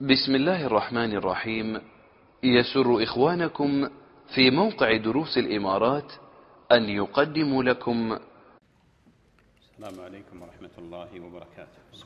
بسم الله الرحمن الرحيم. يسر إخوانكم في موقع دروس الإمارات أن يقدموا لكم. السلام عليكم ورحمة الله وبركاته. بسم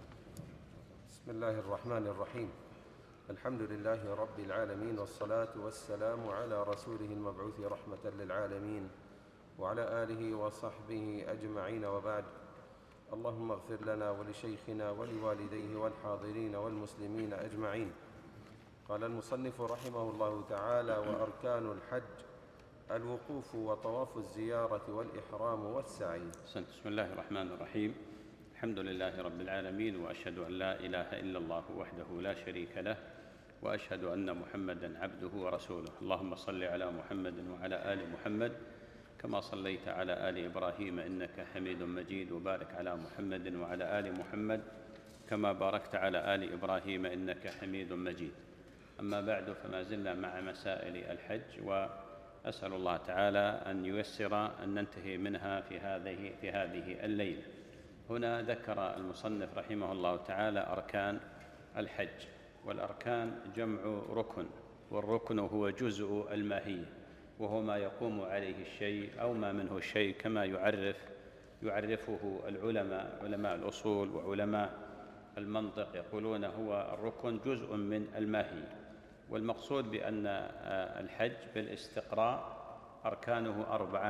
الله الرحمن الرحيم. الحمد لله رب العالمين، والصلاة والسلام على رسوله المبعوث رحمة للعالمين وعلى آله وصحبه أجمعين، وبعد. اللهم اغفر لنا ولشيخنا ولوالديه والحاضرين والمسلمين أجمعين. قال المصنف رحمه الله تعالى: وأركان الحج الوقوف وطواف الزيارة والإحرام والسعي. بسم الله الرحمن الرحيم. الحمد لله رب العالمين، وأشهد أن لا إله إلا الله وحده لا شريك له، وأشهد أن محمدًا عبده ورسوله. اللهم صل على محمد وعلى آل محمد كما صليت على آل إبراهيم إنك حميد مجيد، وبارك على محمد وعلى آل محمد كما باركت على آل إبراهيم إنك حميد مجيد. أما بعد، فما زلنا مع مسائل الحج، وأسأل الله تعالى أن ييسر أن ننتهي منها في هذه الليلة. هنا ذكر المصنف رحمه الله تعالى أركان الحج، والأركان جمع ركن، والركن هو جزء الماهية، وهو ما يقوم عليه الشيء أو ما منه الشيء، كما يعرفه العلماء، علماء الأصول وعلماء المنطق، يقولون هو الركن جزء من الماهية. والمقصود بأن الحج بالاستقراء أركانه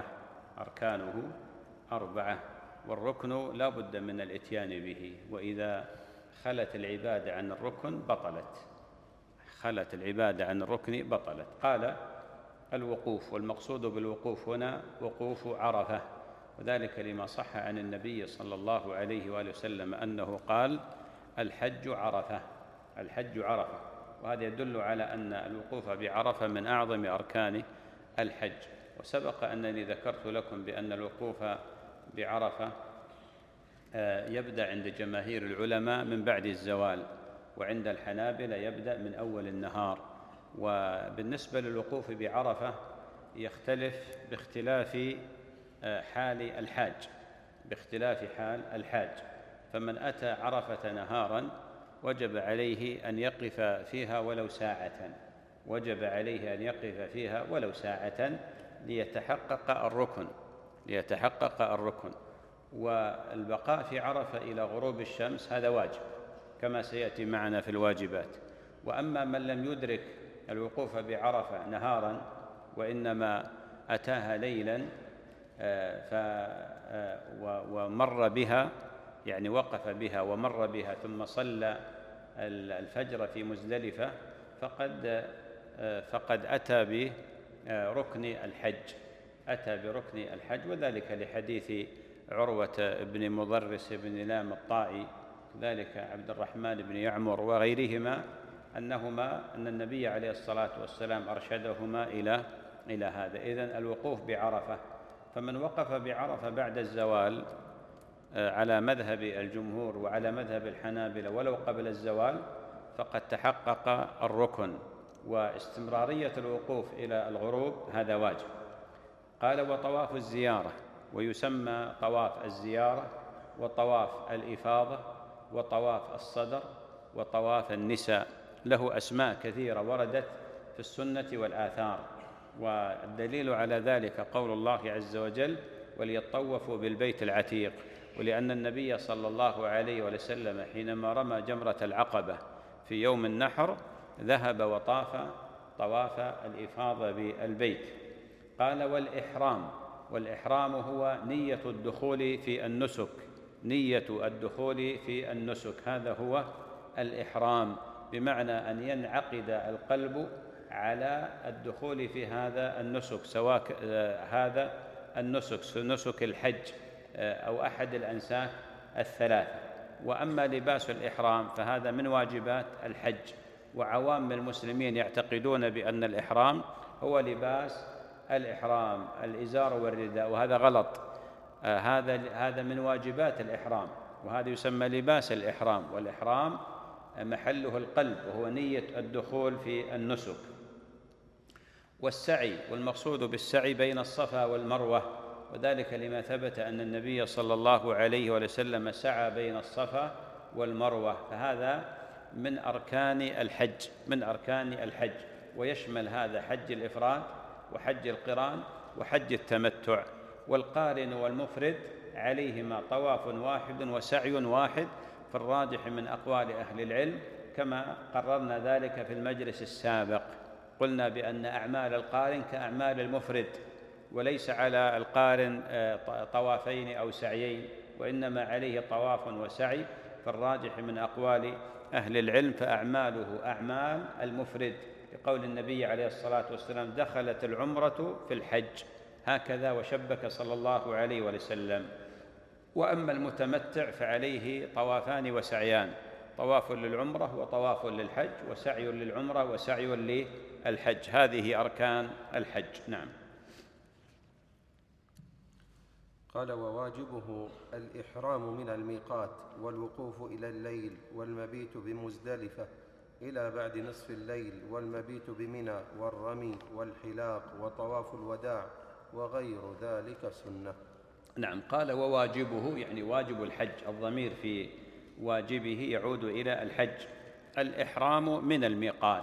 أربعة، والركن لا بد من الإتيان به، وإذا خلت العبادة عن الركن بطلت. قال: الوقوف، والمقصود بالوقوف هنا وقوف عرفة، وذلك لما صح عن النبي صلى الله عليه وآله وسلم أنه قال: الحج عرفة. وهذا يدل على أن الوقوف بعرفة من أعظم أركان الحج. وسبق أنني ذكرت لكم بأن الوقوف بعرفة يبدأ عند جماهير العلماء من بعد الزوال، وعند الحنابلة يبدأ من أول النهار. وبالنسبة للوقوف بعرفة يختلف باختلاف حال الحاج. فمن أتى عرفة نهارا وجب عليه أن يقف فيها ولو ساعة ليتحقق الركن. والبقاء في عرفة إلى غروب الشمس هذا واجب، كما سيأتي معنا في الواجبات. وأما من لم يدرك الوقوف بعرفة نهارا، وإنما أتاها ليلا ومر بها، يعني وقف بها ومر بها ثم صلى الفجر في مزدلفة، فقد أتى بركن الحج، وذلك لحديث عروة بن مضرس بن لام الطائي، ذلك عبد الرحمن بن يعمر وغيرهما، أن النبي عليه الصلاة والسلام أرشدهما إلى هذا. إذن الوقوف بعرفة، فمن وقف بعرفة بعد الزوال على مذهب الجمهور وعلى مذهب الحنابلة ولو قبل الزوال فقد تحقق الركن، واستمرارية الوقوف إلى الغروب هذا واجب. قال: وطواف الزيارة، ويسمى طواف الزيارة وطواف الإفاضة وطواف الصدر وطواف النساء، له أسماء كثيرة وردت في السنة والآثار. والدليل على ذلك قول الله عز وجل: وليطوفوا بالبيت العتيق. ولأن النبي صلى الله عليه وسلم حينما رمى جمرة العقبة في يوم النحر ذهب وطاف طواف الإفاضة بالبيت. قال: والإحرام هو نية الدخول في النسك، هذا هو الإحرام، بمعنى أن ينعقد القلب على الدخول في هذا النسك، سواء هذا النسك نسك الحج أو أحد الأنساك الثلاثة. وأما لباس الإحرام فهذا من واجبات الحج، وعوام المسلمين يعتقدون بأن الإحرام هو لباس الإحرام، الإزار والرداء، وهذا غلط. هذا من واجبات الإحرام، وهذا يسمى لباس الإحرام، والإحرام محله القلب، وهو نية الدخول في النسك. والسعي، والمقصود بالسعي بين الصفا والمروة، وذلك لما ثبت أن النبي صلى الله عليه وسلم سعى بين الصفا والمروة، فهذا من أركان الحج، ويشمل هذا حج الإفراد وحج القران وحج التمتع. والقارن والمفرد عليهما طواف واحد وسعي واحد في الراجح من أقوال أهل العلم، كما قررنا ذلك في المجلس السابق. قلنا بأن أعمال القارن كأعمال المفرد، وليس على القارن طوافين أو سعيين، وإنما عليه طواف وسعي في الراجح من أقوال أهل العلم، فأعماله أعمال المفرد، لقول النبي عليه الصلاة والسلام: دخلت العمرة في الحج، هكذا وشبك صلى الله عليه وسلم. وأما المتمتع فعليه طوافان وسعيان، طواف للعمرة وطواف للحج، وسعي للعمرة وسعي للحج. هذه أركان الحج. نعم. قال: وواجبه الإحرام من الميقات والوقوف إلى الليل والمبيت بمزدلفة إلى بعد نصف الليل والمبيت بمنى والرمي والحلاق وطواف الوداع وغير ذلك سنة. نعم. قال: وواجبه يعني واجب الحج، الضمير في واجبه يعود إلى الحج. الإحرام من الميقات،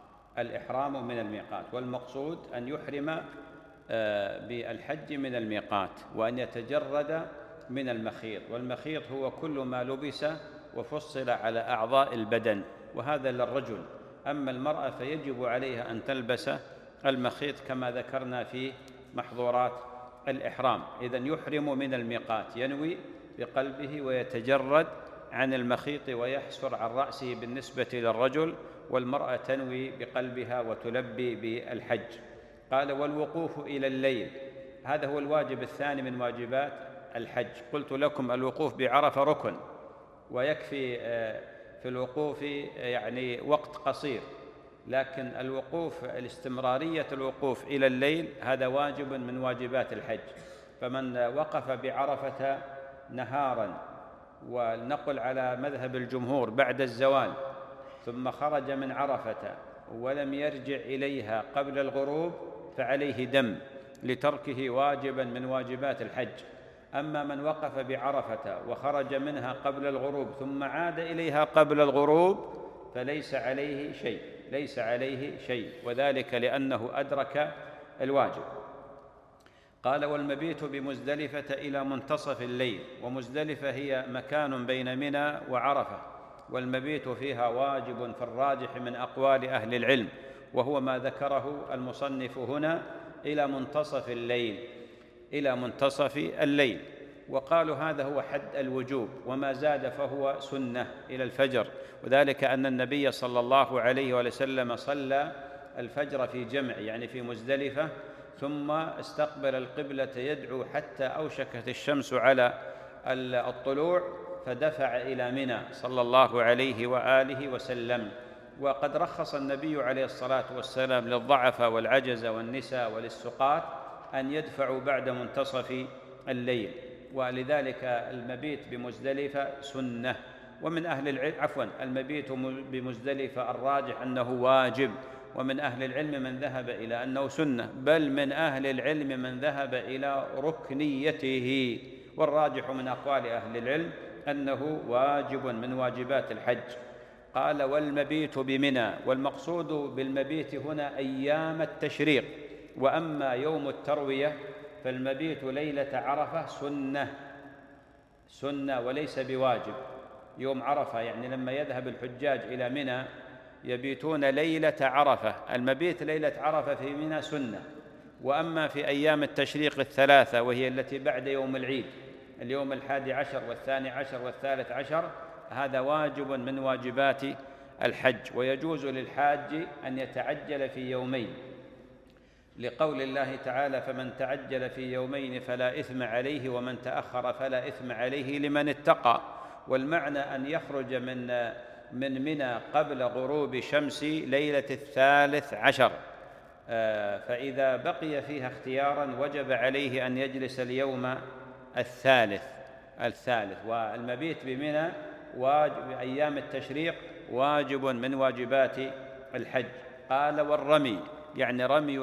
والمقصود أن يحرم بالحج من الميقات، وأن يتجرد من المخيط. والمخيط هو كل ما لبس وفصل على أعضاء البدن، وهذا للرجل. أما المرأة فيجب عليها أن تلبس المخيط كما ذكرنا في محظورات الإحرام. إذن يحرم من الميقات، ينوي بقلبه ويتجرد عن المخيط ويحسر عن رأسه بالنسبة للرجل، والمرأة تنوي بقلبها وتلبي بالحج. قال: والوقوف إلى الليل، هذا هو الواجب الثاني من واجبات الحج. قلت لكم الوقوف بعرفة ركن، ويكفي في الوقوف يعني وقت قصير، لكن الوقوف الاستمرارية الوقوف إلى الليل هذا واجب من واجبات الحج. فمن وقف بعرفة نهاراً، ولنقل على مذهب الجمهور بعد الزوال، ثم خرج من عرفة ولم يرجع إليها قبل الغروب، فعليه دم لتركه واجباً من واجبات الحج. أما من وقف بعرفة وخرج منها قبل الغروب ثم عاد إليها قبل الغروب فليس عليه شيء، وذلك لأنه أدرك الواجب. قال: والمبيت بمزدلفة إلى منتصف الليل، ومزدلفة هي مكان بين منى وعرفة، والمبيت فيها واجب في الراجح من أقوال أهل العلم، وهو ما ذكره المصنف هنا: إلى منتصف الليل. وقالوا هذا هو حد الوجوب، وما زاد فهو سنة إلى الفجر، وذلك أن النبي صلى الله عليه وسلم صلى الفجر في جمع، يعني في مزدلفة، ثم استقبل القبلة يدعو حتى أوشكت الشمس على الطلوع، فدفع إلى منى صلى الله عليه وآله وسلم. وقد رخص النبي عليه الصلاة والسلام للضعف والعجز والنساء وللسقاط أن يدفعوا بعد منتصف الليل، ولذلك المبيت بمزدلفة سنة. ومن أهل العلم المبيت بمزدلفة الراجح أنه واجب، ومن أهل العلم من ذهب إلى أنه سنة، بل من أهل العلم من ذهب إلى ركنيته، والراجح من أقوال أهل العلم أنه واجب من واجبات الحج. قال: والمبيت بمنى، والمقصود بالمبيت هنا أيام التشريق. وأما يوم التروية فالمبيت ليلة عرفة سنة وليس بواجب. يوم عرفة يعني لما يذهب الحجاج إلى منى يبيتون ليلة عرفة، المبيت ليلة عرفة في منى سنة. وأما في أيام التشريق الثلاثة، وهي التي بعد يوم العيد، اليوم 11 و12 و13، هذا واجب من واجبات الحج. ويجوز للحاج أن يتعجل في يومين، لقول الله تعالى: فمن تعجل في يومين فلا إثم عليه ومن تأخر فلا إثم عليه لمن اتقى. والمعنى أن يخرج من منى قبل غروب شمس ليلة 13، فإذا بقي فيها اختيارا وجب عليه أن يجلس اليوم الثالث. والمبيت بمنى واجب أيام التشريق، واجب من واجبات الحج. قال: والرمي يعني رمي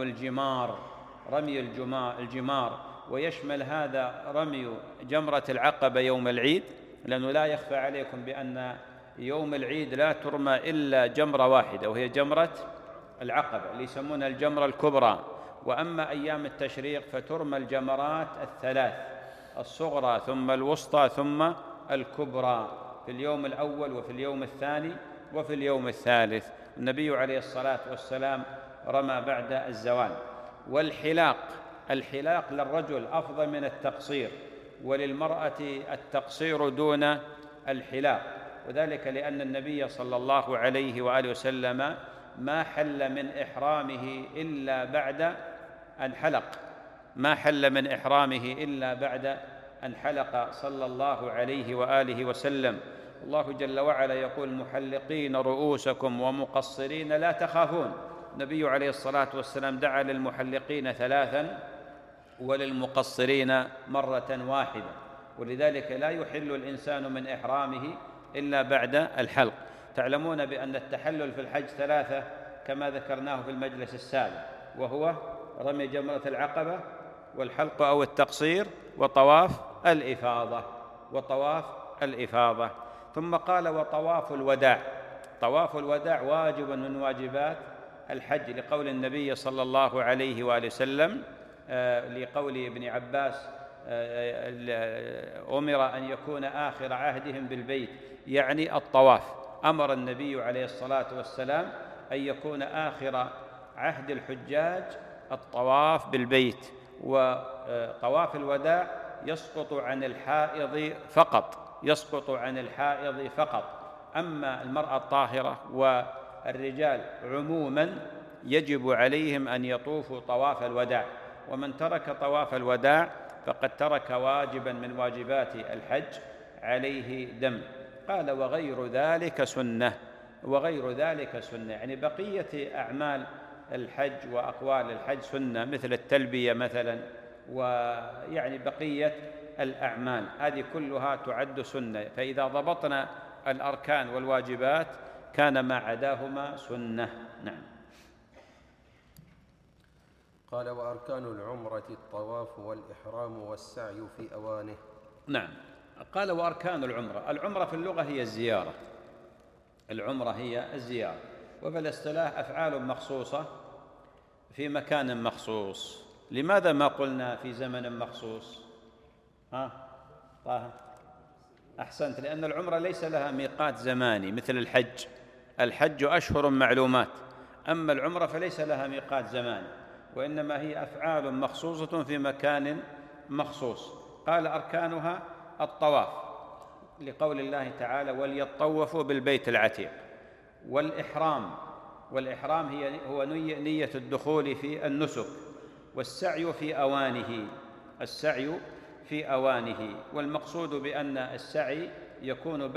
الجمار، ويشمل هذا رمي جمرة العقبة يوم العيد، لأنه لا يخفى عليكم بأن يوم العيد لا ترمى إلا جمرة واحدة، وهي جمرة العقبة اللي يسمونها الجمرة الكبرى. وأما أيام التشريق فترمى الجمرات الثلاث: الصغرى ثم الوسطى ثم الكبرى، في اليوم الأول وفي اليوم الثاني وفي اليوم الثالث. النبي عليه الصلاة والسلام رمى بعد الزوال. الحلاق للرجل أفضل من التقصير، وللمرأة التقصير دون الحلاق، وذلك لأن النبي صلى الله عليه وآله وسلم ما حل من إحرامه إلا بعد أن حلق، أن حلق صلى الله عليه وآله وسلم. الله جل وعلا يقول: محلقين رؤوسكم ومقصرين لا تخافون. النبي عليه الصلاة والسلام دعا للمحلقين 3 وللمقصرين مرة واحدة، ولذلك لا يحل الإنسان من إحرامه إلا بعد الحلق. تعلمون بأن التحلل في الحج 3 كما ذكرناه في المجلس السابق، وهو رمي جمرة العقبة والحلق أو التقصير وطواف الإفاضة. ثم قال: وطواف الوداع. طواف الوداع واجب من واجبات الحج، لقول النبي صلى الله عليه وآله وسلم، لقول ابن عباس: أمر أن يكون آخر عهدهم بالبيت، يعني الطواف. أمر النبي عليه الصلاة والسلام أن يكون آخر عهد الحجاج الطواف بالبيت. وطواف الوداع يسقط عن الحائض فقط. أما المرأة الطاهرة والرجال عموما يجب عليهم أن يطوفوا طواف الوداع، ومن ترك طواف الوداع فقد ترك واجبا من واجبات الحج عليه دم. قال: وغير ذلك سنة، يعني بقية أعمال الحج وأقوال الحج سنة، مثل التلبية مثلا، ويعني بقية الأعمال هذه كلها تعد سنة. فإذا ضبطنا الأركان والواجبات كان ما عداهما سنة. نعم. قال: وأركان العمرة الطواف والإحرام والسعي في أوانه. نعم. قال: وأركان العمرة في اللغة هي الزيارة، وفي الاصطلاح أفعال مخصوصة في مكان مخصوص. لماذا ما قلنا في زمن مخصوص؟ طه أحسنت، لأن العمرة ليس لها ميقات زماني مثل الحج أشهر معلومات، أما العمرة فليس لها ميقات زماني، وإنما هي أفعال مخصوصة في مكان مخصوص. قال: أركانها الطواف، لقول الله تعالى: وليطوفوا بالبيت العتيق. والإحرام هو نية الدخول في النسك، والسعي في أوانه. والمقصود بأن السعي يكون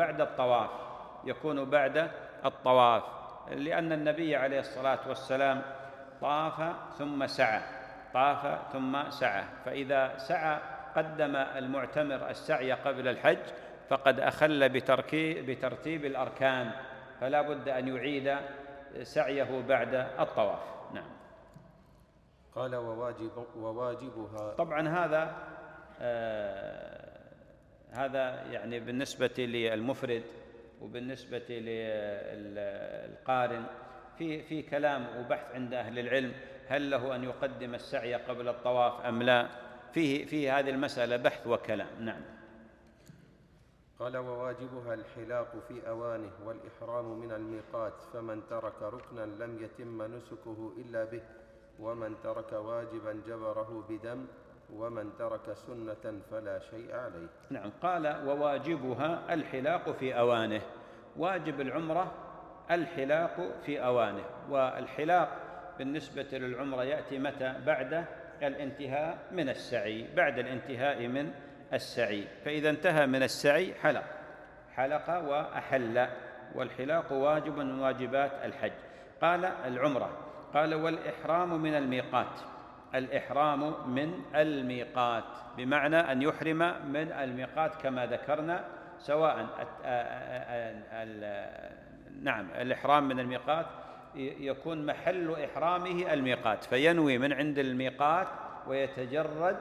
بعد الطواف، لأن النبي عليه الصلاة والسلام طاف ثم سعى، فإذا سعى قدم المعتمر السعي قبل الحج فقد أخل بترتيب الأركان، فلا بد أن يعيد سعيه بعد الطواف. نعم. قال: وواجبها. طبعا هذا يعني بالنسبة للمفرد، وبالنسبة للقارن في كلام وبحث عند أهل العلم، هل له أن يقدم السعي قبل الطواف أم لا؟ فيه هذه المسألة بحث وكلام. نعم. قال: وواجبها الحلاق في أوانه والإحرام من الميقات، فمن ترك ركنا لم يتم نسكه إلا به، ومن ترك واجبا جبره بدم، ومن ترك سنة فلا شيء عليه. نعم. قال: وواجبها الحلاق في أوانه. واجب العمرة الحلاق في أوانه. والحلاق بالنسبة للعمرة يأتي متى؟ بعد الانتهاء من السعي. فإذا انتهى من السعي حلق وأحل، والحلاق واجب من واجبات الحج. قال: العمرة. قال: والإحرام من الميقات. الإحرام من الميقات بمعنى أن يحرم من الميقات كما ذكرنا، سواء الإحرام من الميقات يكون محل إحرامه الميقات، فينوي من عند الميقات ويتجرد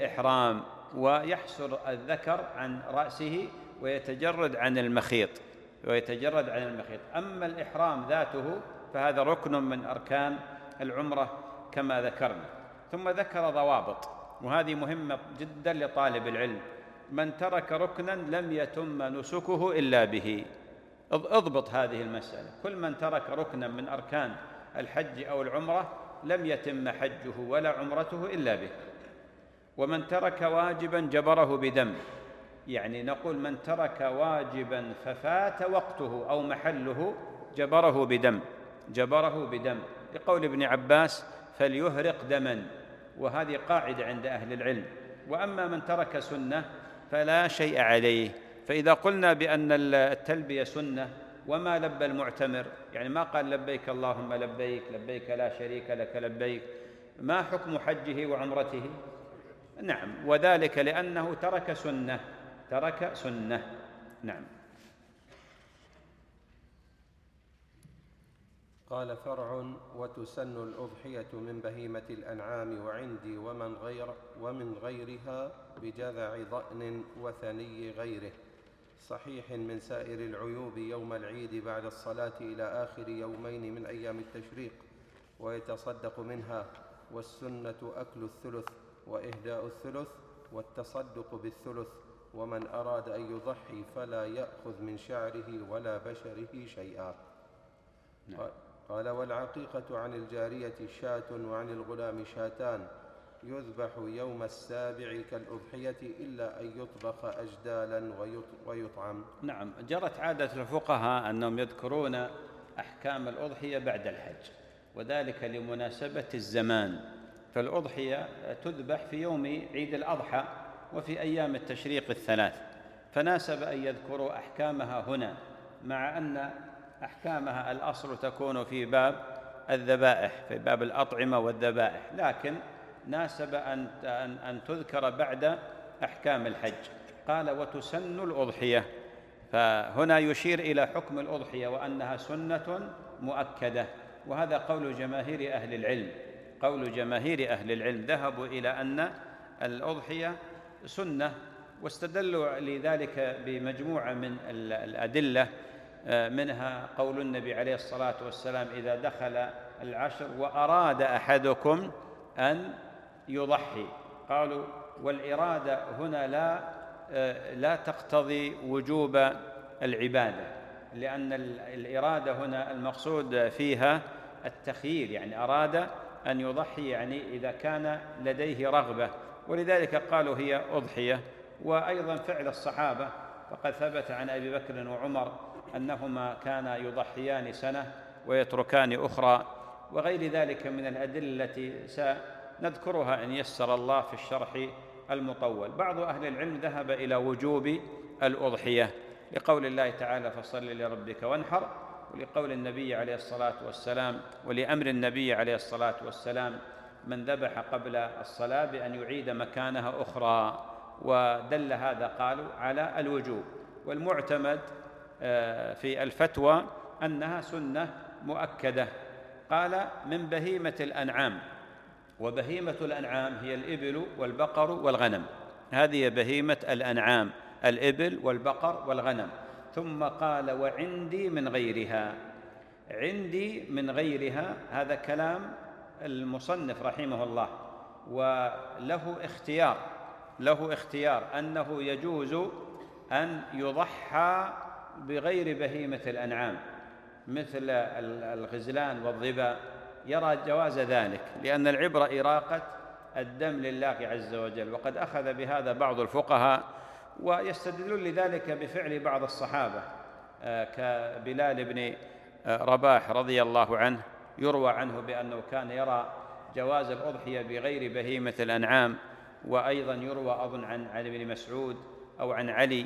للإحرام، ويحسر الذكر عن رأسه ويتجرد عن المخيط، ويتجرد عن المخيط. أما الإحرام ذاته فهذا ركن من أركان العمرة كما ذكرنا. ثم ذكر ضوابط، وهذه مهمة جدا لطالب العلم: من ترك ركنا لم يتم نسكه إلا به. اضبط هذه المسألة: كل من ترك ركنا من أركان الحج أو العمرة لم يتم حجه ولا عمرته إلا به. ومن ترك واجبا جبره بدم، يعني نقول من ترك واجبا ففات وقته أو محله جبره بدم، لقول ابن عباس: فليهرق دما، وهذه قاعدة عند أهل العلم. وأما من ترك سنة فلا شيء عليه. فإذا قلنا بأن التلبية سنة وما لبى المعتمر، يعني ما قال لبيك اللهم لبيك، لبيك لا شريك لك لبيك، ما حكم حجه وعمرته؟ نعم، وذلك لأنه ترك سنة. نعم. قال: فرع: وتسن الأضحية من بهيمة الأنعام وعندي ومن غيرها بجذع ضأن وثني غيره، صحيح من سائر العيوب يوم العيد بعد الصلاة إلى آخر يومين من أيام التشريق، ويتصدق منها. والسنة أكل الثلث وإهداء الثلث والتصدق بالثلث. ومن أراد أن يضحي فلا يأخذ من شعره ولا بشره شيئا. قال: والعقيقة عن الجارية شاة وعن الغلام شاتان، يذبح يوم السابع كالأضحية إلا أن يطبخ أجدالا ويطعم. نعم، جرت عادة الفقهاء أنهم يذكرون أحكام الأضحية بعد الحج، وذلك لمناسبة الزمان. فالأضحية تذبح في يوم عيد الأضحى وفي أيام التشريق الثلاث، فناسب أن يذكروا أحكامها هنا، مع أن أحكامها الأصل تكون في باب الذبائح، في باب الأطعمة والذبائح، لكن ناسب أن تذكر بعد أحكام الحج. قال: وتسن الأضحية، فهنا يشير إلى حكم الأضحية وأنها سنة مؤكدة، وهذا قول جماهير أهل العلم. ذهبوا إلى أن الأضحية سنة، واستدلوا لذلك بمجموعة من الأدلة، منها قول النبي عليه الصلاة والسلام: إذا دخل العشر وأراد أحدكم أن يضحي. قالوا: والإرادة هنا لا تقتضي وجوب العبادة، لأن الإرادة هنا المقصود فيها التخيير، يعني أراد أن يضحي يعني إذا كان لديه رغبة، ولذلك قالوا هي أضحية. وأيضا فعل الصحابة، فقد ثبت عن أبي بكر وعمر أنهما كانا يضحيان سنة ويتركان أخرى، وغير ذلك من الأدلة التي سنذكرها إن يسر الله في الشرح المطول. بعض أهل العلم ذهب إلى وجوب الأضحية لقول الله تعالى: فصل لربك وانحر، ولقول النبي عليه الصلاة والسلام ولأمر النبي عليه الصلاة والسلام: من ذبح قبل الصلاة بأن يعيد مكانها أخرى. ودل هذا قالوا على الوجوب، والمعتمد في الفتوى أنها سنة مؤكدة. قال: من بهيمة الأنعام، وبهيمة الأنعام هي الإبل والبقر والغنم، هذه بهيمة الأنعام، الإبل والبقر والغنم. ثم قال: وعندي من غيرها. عندي من غيرها هذا كلام المصنف رحمه الله، وله اختيار أنه يجوز أن يضحى بغير بهيمة الأنعام مثل الغزلان والظباء، يرى جواز ذلك، لأن العبرة إراقة الدم لله عز وجل. وقد أخذ بهذا بعض الفقهاء، ويستدلون لذلك بفعل بعض الصحابة كبلال بن رباح رضي الله عنه، يروى عنه بأنه كان يرى جواز الأضحية بغير بهيمة الأنعام. وأيضا يروى أظن عن علي بن مسعود أو عن علي،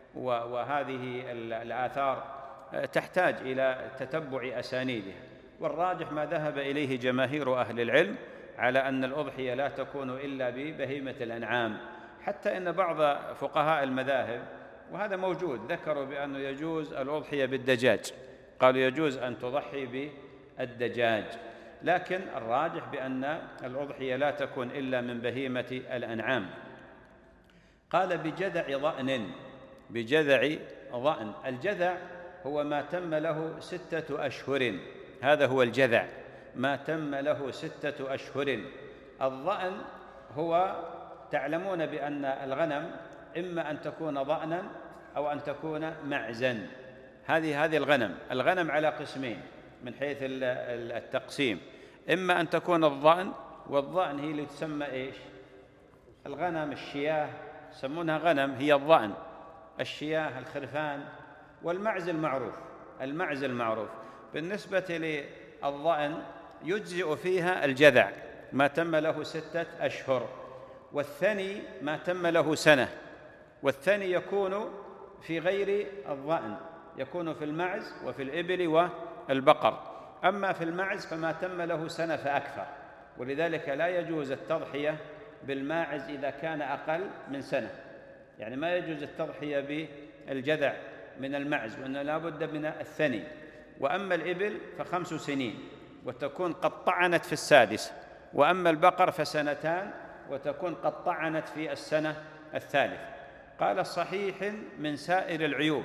وهذه الآثار تحتاج إلى تتبع أسانيدها. والراجح ما ذهب إليه جماهير أهل العلم على أن الأضحية لا تكون إلا ببهيمة الأنعام، حتى إن بعض فقهاء المذاهب، وهذا موجود، ذكروا بأنه يجوز الأضحية بالدجاج، قالوا يجوز أن تضحي بالدجاج، لكن الراجح بأن الأضحية لا تكون إلا من بهيمة الأنعام. قال: بجذع ضأن. الجذع هو ما تم له 6 أشهر، هذا هو الجذع، ما تم له 6 أشهر. الضأن هو، تعلمون بأن الغنم إما أن تكون ضأنا أو أن تكون معزا. هذه الغنم على قسمين من حيث التقسيم، إما أن تكون الضأن، والضأن هي اللي تسمى إيش؟ الغنم، الشياه يسمونها غنم، هي الضأن، الشياه، الخرفان. والمعز المعروف. بالنسبة للضأن يجزئ فيها الجذع ما تم له 6 أشهر، والثني ما تم له سنة، والثني يكون في غير الضأن، يكون في المعز وفي الإبل والبقر. أما في المعز فما تم له سنة فأكثر، ولذلك لا يجوز التضحية بالماعز إذا كان أقل من سنة، يعني ما يجوز التضحية بالجذع من المعز، وأنه لا بد من الثني. وأما الإبل ف5 سنين وتكون قد طعنت في السادسة، وأما البقر ف2 وتكون قد طعنت في السنة الثالثة. قال صحيح من سائر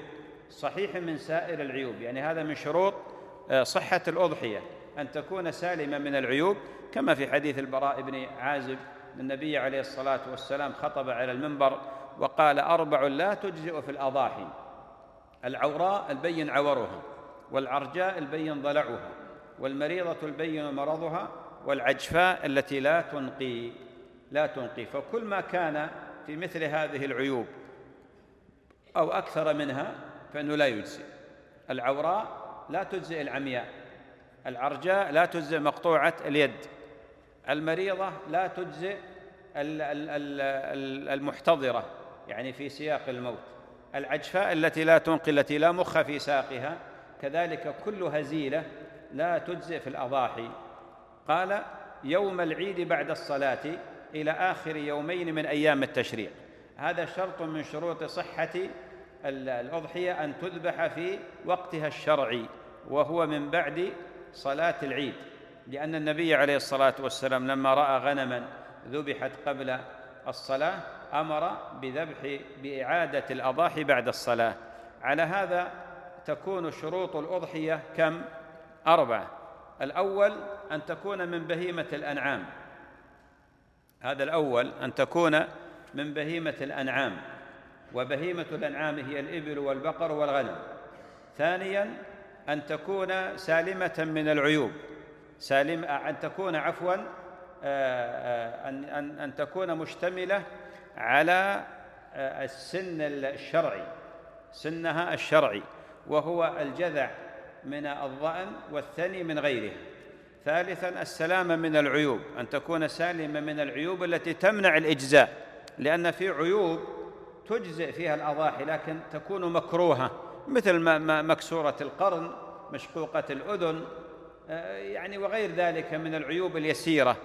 العيوب، يعني هذا من شروط صحة الأضحية أن تكون سالمة من العيوب، كما في حديث البراء بن عازب النبي عليه الصلاة والسلام خطب على المنبر وقال: 4 لا تجزئ في الأضاحي: العوراء البين عورها، والعرجاء البين ضلعها، والمريضة البين مرضها، والعجفاء التي لا تنقي. فكل ما كان في مثل هذه العيوب أو أكثر منها فإنه لا يجزئ. العوراء لا تجزئ العمياء، العرجاء لا تجزئ مقطوعة اليد، المريضة لا تجزئ المحتضرة يعني في سياق الموت، العجفاء التي لا تنقي، التي لا مخ في ساقها، كذلك كل هزيلة لا تجزئ في الأضاحي. قال: يوم العيد بعد الصلاة إلى آخر يومين من أيام التشريق. هذا شرط من شروط صحة الأضحية، أن تذبح في وقتها الشرعي، وهو من بعد صلاة العيد، لأن النبي عليه الصلاة والسلام لما رأى غنما ذبحت قبل الصلاة أمر بإعادة الأضاحي بعد الصلاة. على هذا تكون شروط الأضحية كم؟ 4. الأول أن تكون من بهيمة الأنعام، هذا الأول، أن تكون من بهيمة الأنعام، وبهيمة الأنعام هي الإبل والبقر والغنم. ثانياً أن تكون سالمة من العيوب، أن تكون مشتملة على السن الشرعي، سنها الشرعي، وهو الجذع من الضأن والثني من غيره. ثالثاً السلامة من العيوب، أن تكون سالمة من العيوب التي تمنع الإجزاء، لأن في عيوب تجزئ فيها الأضاحي لكن تكون مكروهة، مثل مكسورة القرن، مشقوقة الأذن، يعني وغير ذلك من العيوب اليسيرة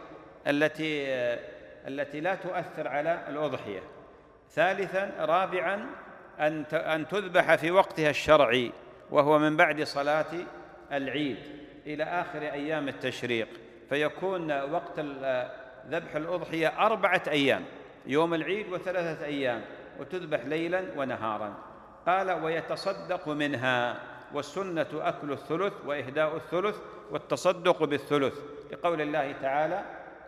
التي لا تؤثر على الأضحية. رابعاً أن تذبح في وقتها الشرعي، وهو من بعد صلاة العيد إلى آخر أيام التشريق، فيكون وقت ذبح الأضحية 4 أيام، يوم العيد و3 أيام، وتذبح ليلاً ونهاراً. قال: ويتصدق منها، والسنة أكل الثلث وإهداء الثلث والتصدق بالثلث، لقول الله تعالى: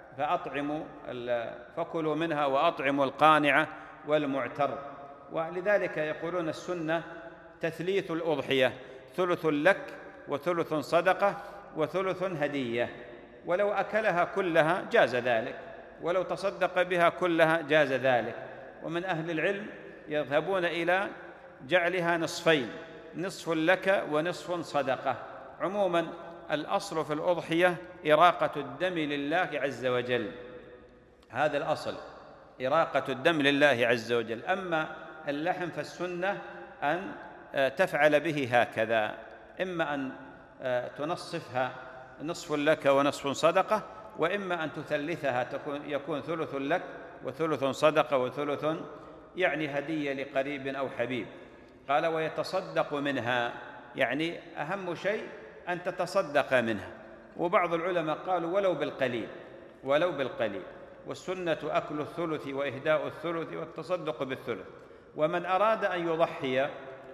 فكلوا منها وأطعموا القانع والمعتر. ولذلك يقولون السنة تثليث الأضحية، 1/3 لك و1/3 صدقة و1/3 هدية، ولو أكلها كلها جاز ذلك، ولو تصدق بها كلها جاز ذلك. ومن أهل العلم يذهبون إلى جعلها نصفين، نصف لك ونصف صدقة. عموما الأصل في الأضحية إراقة الدم لله عز وجل، هذا الأصل، إراقة الدم لله عز وجل. أما اللحم فالسنة أن تفعل به هكذا، إما أن تنصفها نصف لك ونصف صدقة، وإما أن تثلثها يكون 1/3 لك و1/3 صدقة و1/3 يعني هدية لقريب أو حبيب. قال: ويتصدق منها، يعني أهم شيء أن تتصدق منها. وبعض العلماء قالوا ولو بالقليل، والسنة أكل الثلث وإهداء الثلث والتصدق بالثلث. ومن أراد أن يضحي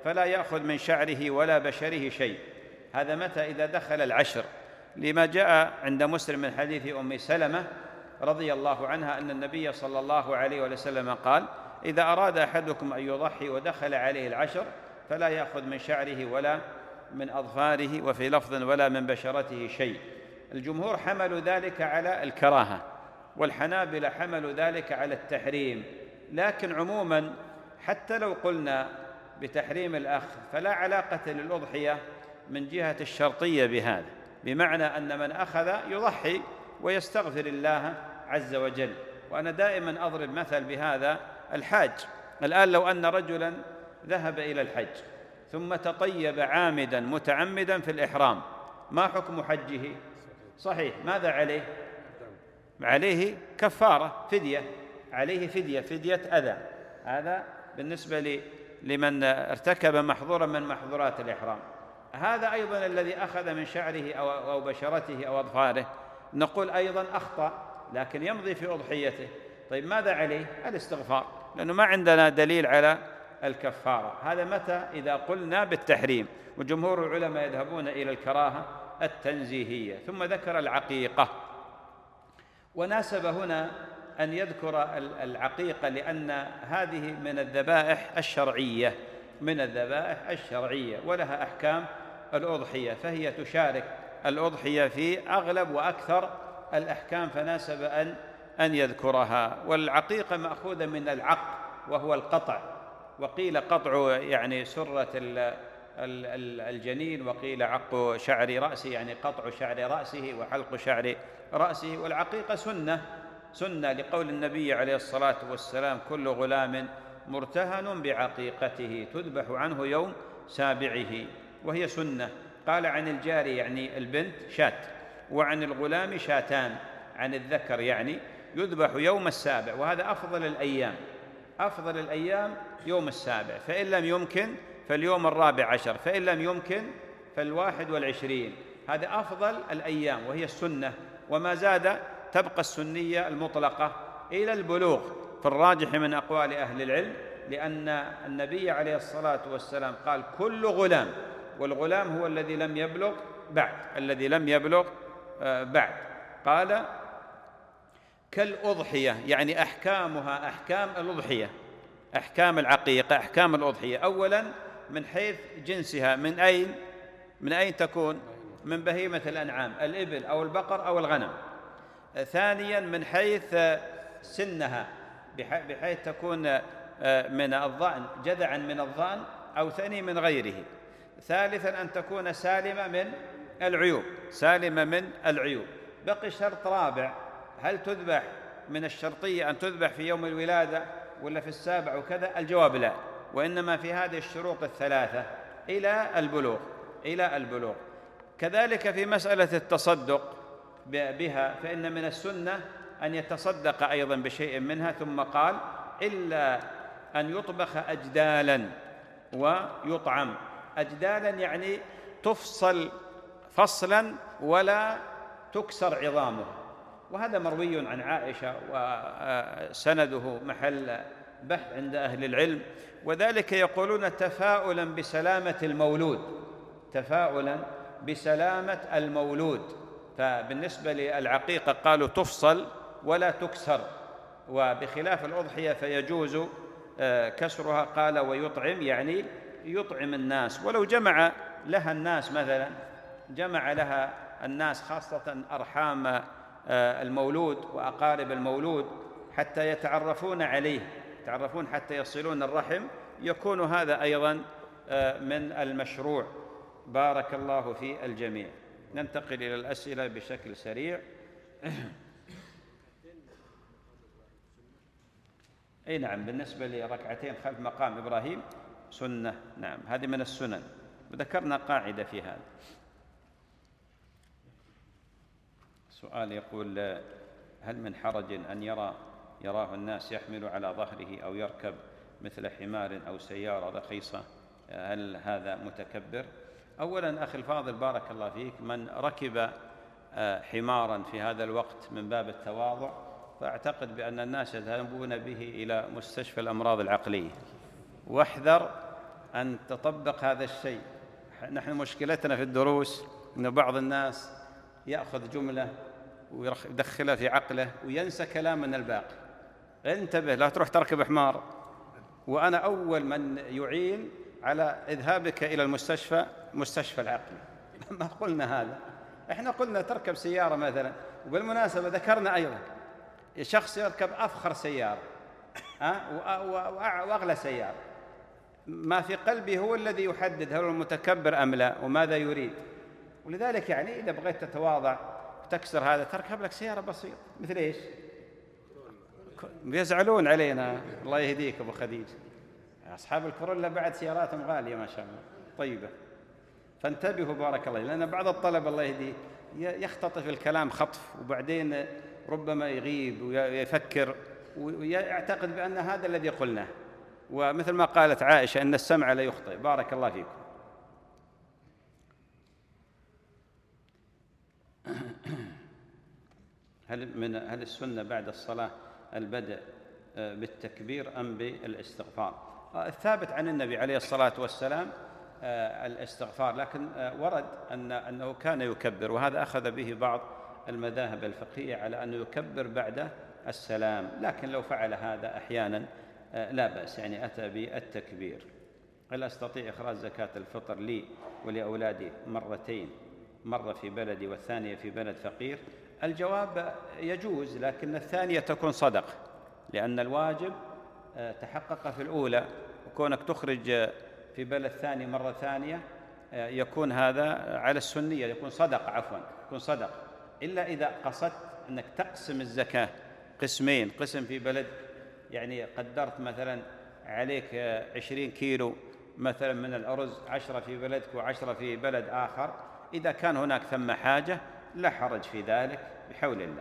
فلا يأخذ من شعره ولا بشره شيء. هذا متى؟ إذا دخل العشر، لما جاء عند مسلم من حديث أم سلمة رضي الله عنها أن النبي صلى الله عليه وسلم قال: إذا أراد أحدكم أن يضحي ودخل عليه العشر فلا يأخذ من شعره ولا من أظفاره، وفي لفظ ولا من بشرته شيء. الجمهور حملوا ذلك على الكراهة، والحنابلة حملوا ذلك على التحريم. لكن عموما حتى لو قلنا بتحريم الأخذ فلا علاقة للأضحية من جهة الشرطية بهذا، بمعنى أن من أخذ يضحي ويستغفر الله عز وجل. وأنا دائما أضرب مثل بهذا الحاج. الآن لو أن رجلا ذهب إلى الحج ثم تطيب عامدا متعمدا في الإحرام، ما حكم حجه؟ صحيح. ماذا عليه؟ عليه كفارة، فدية، عليه فدية أذى. هذا بالنسبة لمن ارتكب محظورا من محظورات الإحرام. هذا أيضا الذي أخذ من شعره أو بشرته أو أظفاره، نقول أيضا أخطأ، لكن يمضي في أضحيته. طيب ماذا عليه؟ الاستغفار، لأنه ما عندنا دليل على الكفارة. هذا متى؟ إذا قلنا بالتحريم. وجمهور العلماء يذهبون إلى الكراهة التنزيهية. ثم ذكر العقيقة، وناسب هنا أن يذكر العقيقة لأن هذه من الذبائح الشرعية، ولها أحكام الأضحية، فهي تشارك الأضحية في أغلب وأكثر الأحكام، فناسب أن يذكرها. والعقيقة مأخوذة من العق وهو القطع، وقيل قطع يعني سرة الجنين، وقيل عق شعر رأسه يعني قطع شعر رأسه وحلق شعر رأسه. والعقيقة سنة لقول النبي عليه الصلاة والسلام: كل غلام مرتهن بعقيقته تذبح عنه يوم سابعه، وهي سنة. قال عن الجاري يعني البنت شاة، وعن الغلام شاتان، عن الذكر يعني يذبح يوم السابع. وهذا أفضل الأيام يوم السابع، فإن لم يمكن فاليوم 14، فإن لم يمكن فال21. هذا أفضل الأيام وهي السنة، وما زاد تبقى السنية المطلقة إلى البلوغ في الراجح من أقوال أهل العلم، لأن النبي عليه الصلاة والسلام قال: كل غلام، والغلام هو الذي لم يبلغ بعد. قال: كالأضحية، يعني أحكامها أحكام الأضحية، أحكام العقيقة أحكام الأضحية. أولا من حيث جنسها، من أين تكون؟ من بهيمة الأنعام، الإبل أو البقر أو الغنم. ثانيا من حيث سنها، بحيث تكون من الضأن، جذعا من الضأن أو ثني من غيره. ثالثا أن تكون سالمة من العيوب. بقي شرط رابع: هل تذبح من الشرطية أن تذبح في يوم الولادة ولا في السابع وكذا؟ الجواب لا، وإنما في هذه الشروط الثلاثة إلى البلوغ. كذلك في مسألة التصدق بها، فإن من السنة أن يتصدق أيضا بشيء منها. ثم قال: إلا أن يطبخ أجدالا ويطعم. أجدالا يعني تفصل فصلا ولا تكسر عظامه، وهذا مروي عن عائشة، وسنده محل بحث عند أهل العلم. وذلك يقولون تفاؤلا بسلامة المولود. فبالنسبة للعقيقة قالوا تفصل ولا تكسر، وبخلاف الأضحية فيجوز كسرها. قال: ويطعم، يعني يطعم الناس. ولو جمع لها الناس مثلا، جمع لها الناس خاصة أرحام المولود وأقارب المولود حتى يتعرفون عليه، حتى يصلون الرحم، يكون هذا أيضا من المشروع. بارك الله في الجميع. ننتقل إلى الأسئلة بشكل سريع. أي نعم، بالنسبة لركعتين خلف مقام إبراهيم سنة، نعم، هذه من السنن، وذكرنا قاعدة في هذا. سؤال يقول: هل من حرج أن يراه الناس يحمل على ظهره أو يركب مثل حمار أو سيارة رخيصة؟ هل هذا متكبر؟ أولا أخي الفاضل بارك الله فيك، من ركب حمارا في هذا الوقت من باب التواضع، فأعتقد بأن الناس يذهبون به إلى مستشفى الأمراض العقلية. واحذر أن تطبق هذا الشيء. نحن مشكلتنا في الدروس أن بعض الناس يأخذ جملة ويدخلها في عقله وينسى كلامنا الباقي. انتبه، لا تروح تركب حمار. وأنا أول من يعين على إذهابك إلى المستشفى، مستشفى العقل. ما قلنا هذا، إحنا قلنا تركب سيارة مثلا. وبالمناسبة ذكرنا أيضا شخص يركب أفخر سيارة وأغلى سيارة، ما في قلبه هو الذي يحدد هل هو المتكبر أم لا وماذا يريد. ولذلك يعني إذا بغيت تتواضع وتكسر هذا، تركب لك سيارة بسيطة. مثل إيش؟ بيزعلون علينا. الله يهديك أبو خديج، أصحاب الكورولا بعد سياراتهم غالية ما شاء الله طيبة. فانتبهوا بارك الله، لأن بعض الطلبة الله يهديه يختطف الكلام خطف، وبعدين ربما يغيب ويفكر ويعتقد بأن هذا الذي قلناه. ومثل ما قالت عائشة أن السمع لا يخطئ. بارك الله فيكم. هل السنة بعد الصلاة البدء بالتكبير أم بالاستغفار؟ الثابت عن النبي عليه الصلاة والسلام الاستغفار، لكن ورد أنه كان يكبر، وهذا أخذ به بعض المذاهب الفقهية على أنه يكبر بعد السلام. لكن لو فعل هذا أحيانا لا بأس، يعني أتى بالتكبير. هل أستطيع إخراج زكاة الفطر لي ولأولادي مرتين، مرة في بلدي والثانية في بلد فقير؟ الجواب يجوز، لكن الثانية تكون صدقة، لأن الواجب تحقق في الأولى، وكونك تخرج في بلد ثاني مرة ثانية يكون هذا على السنية، يكون صدقة، عفوا يكون صدقة. إلا إذا قصدت أنك تقسم الزكاة قسمين، قسم في بلد، يعني قدرت مثلا عليك 20 كيلو مثلا من الأرز، 10 في بلدك و10 في بلد آخر. إذا كان هناك ثم حاجة لا حرج في ذلك بحول الله.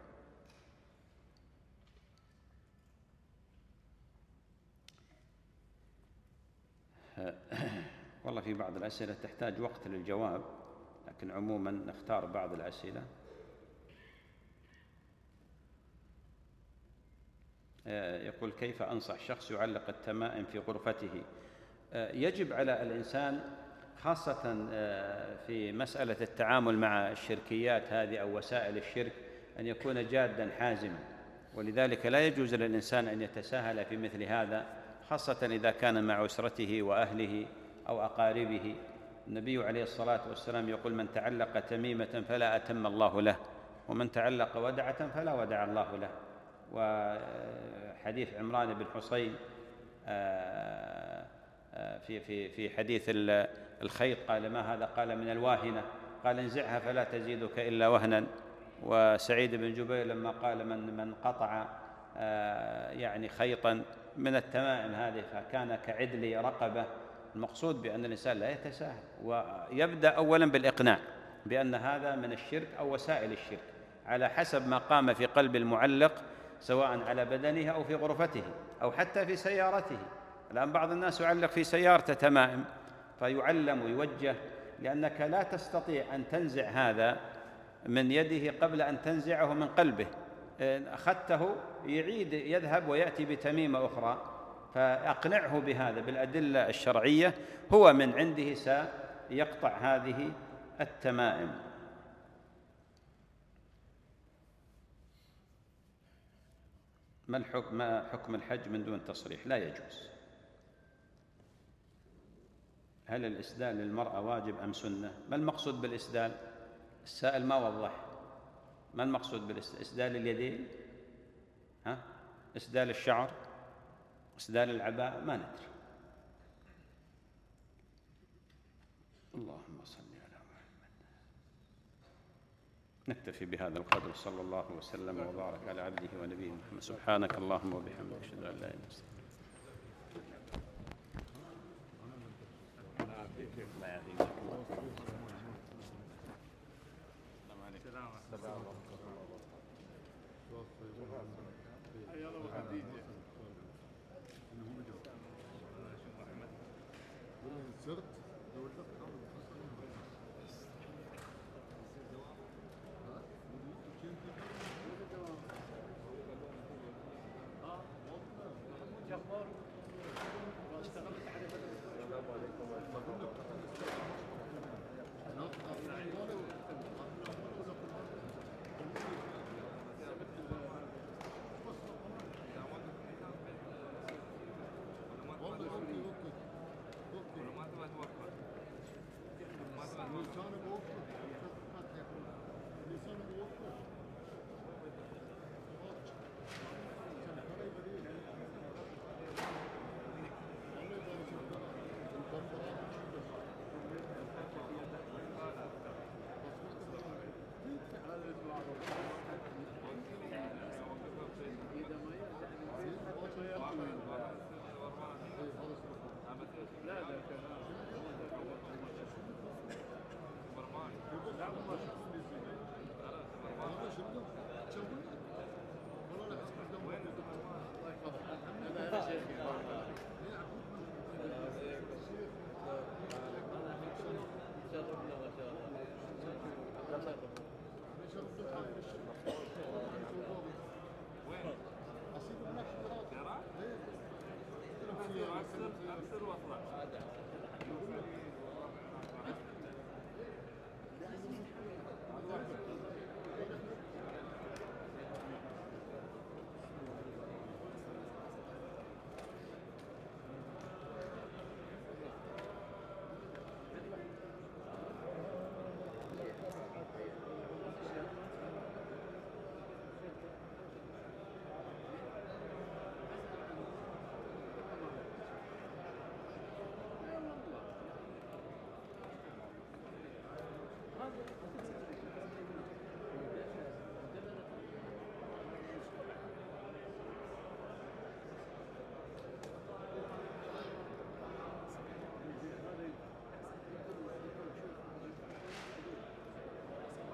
والله في بعض الأسئلة تحتاج وقت للجواب، لكن عموما نختار بعض الأسئلة. يقول: كيف أنصح شخص يعلق التمائم في غرفته؟ يجب على الإنسان خاصة في مسألة التعامل مع الشركيات هذه أو وسائل الشرك أن يكون جاداً حازماً، ولذلك لا يجوز للإنسان أن يتساهل في مثل هذا، خاصة إذا كان مع أسرته وأهله أو أقاربه. النبي عليه الصلاة والسلام يقول: من تعلق تميمة فلا أتم الله له، ومن تعلق ودعة فلا ودع الله له. وحديث عمران بن حصين في حديث الخيط قال: ما هذا؟ قال: من الواهنة. قال: انزعها فلا تزيدك إلا وهنا. وسعيد بن جبير لما قال: من قطع يعني خيطا من التمائم هذه فكان كعدل رقبة. المقصود بأن الإنسان لا يتساهل، ويبدأ أولا بالإقناع بأن هذا من الشرك أو وسائل الشرك على حسب ما قام في قلب المعلق، سواء على بدنه أو في غرفته أو حتى في سيارته. الآن بعض الناس يعلق في سيارته تمائم، فيعلم ويوجه، لأنك لا تستطيع أن تنزع هذا من يده قبل أن تنزعه من قلبه. أخذته يعيد يذهب ويأتي بتميمة أخرى، فأقنعه بهذا بالأدلة الشرعية، هو من عنده سيقطع هذه التمائم. ما حكم الحج من دون تصريح؟ لا يجوز. هل الإسدال للمرأة واجب أم سنة؟ ما المقصود بالإسدال؟ السائل ما وضح. ما المقصود بالإسدال؟ اليدين؟ إسدال الشعر؟ إسدال العباءة؟ ما ندري. اللهم صل على محمد. نكتفي بهذا القدر، صلى الله وسلم وبارك على عبده ونبيه محمد. سبحانك اللهم وبحمدك، أشهد أن لا إله إلا أنت. وين؟ أرسل واطلع.